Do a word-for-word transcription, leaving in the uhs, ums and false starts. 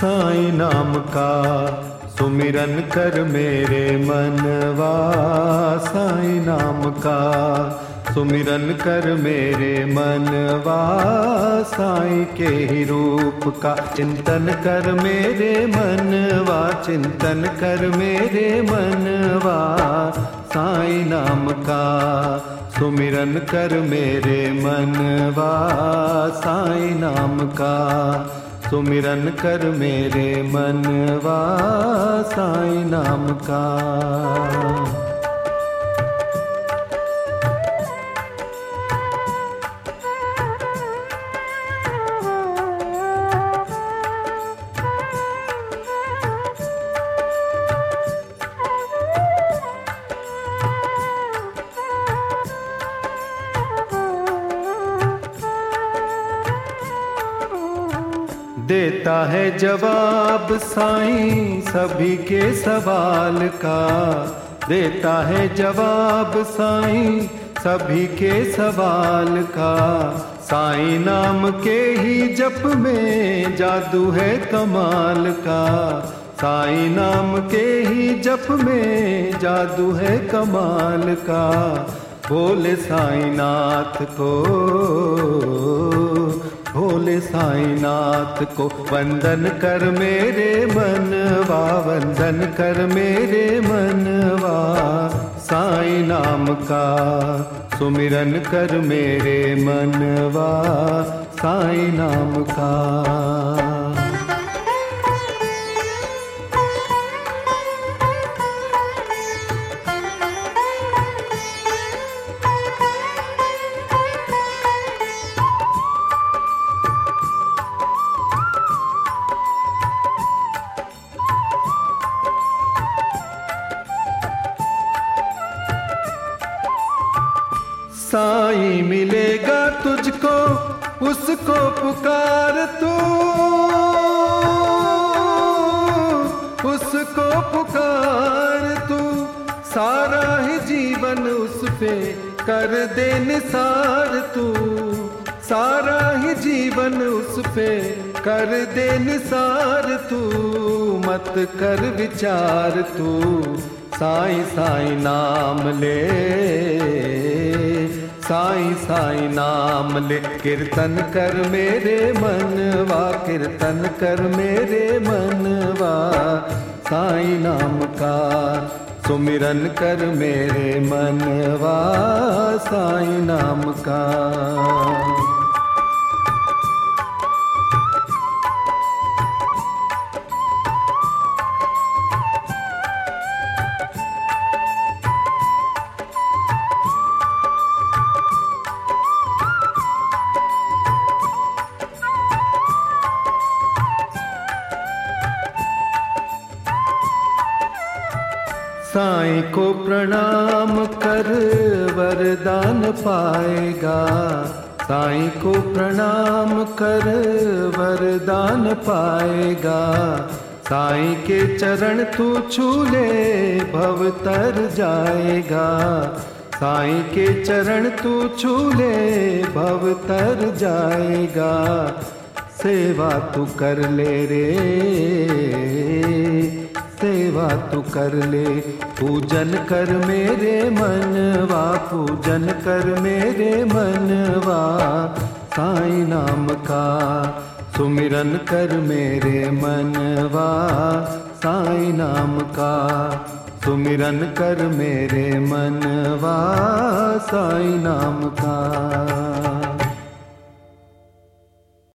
साईं नाम का सुमिरन कर मेरे मनवा, साईं नाम का सुमिरन कर मेरे मनवा, साईं के ही रूप का चिंतन कर मेरे मनवा, चिंतन कर मेरे मनवा, साईं नाम का सुमिरन कर मेरे मनवा, साईं नाम का सुमिरन कर मेरे मनवा, साईं नाम का। देता है जवाब साईं सभी के सवाल का, देता है जवाब साईं सभी के सवाल का, साईं नाम के ही जप में जादू है कमाल का, साईं नाम के ही जप में जादू है कमाल का, भोले साईं नाथ को, भोले साईं नाथ को वंदन कर मेरे मनवा, वंदन कर मेरे मनवा, साईं नाम का सुमिरन कर मेरे मनवा, साईं नाम का। साईं मिलेगा तुझको उसको पुकार तू, उसको पुकार तू, सारा ही जीवन उस पे कर दे निसार तू, सारा ही जीवन उस पे कर दे निसार तू, मत कर विचार तू, साईं साईं नाम ले, साईं साईं नाम ले, कीर्तन कर मेरे मनवा, कीर्तन कर मेरे मनवा, साईं नाम का सुमिरन कर मेरे मनवा, साईं नाम का। साईं को प्रणाम कर वरदान पाएगा, साईं को प्रणाम कर वरदान पाएगा, साईं के चरण तू छू ले भव तर जाएगा, साईं के चरण तू छू ले भव तर जाएगा, सेवा तू कर ले रे, सेवा तू कर ले, पूजन कर मेरे मनवा, पूजन कर मेरे मनवा, साईं नाम का सुमिरन कर मेरे मनवा, साईं नाम का सुमिरन कर मेरे मनवा, साईं नाम का।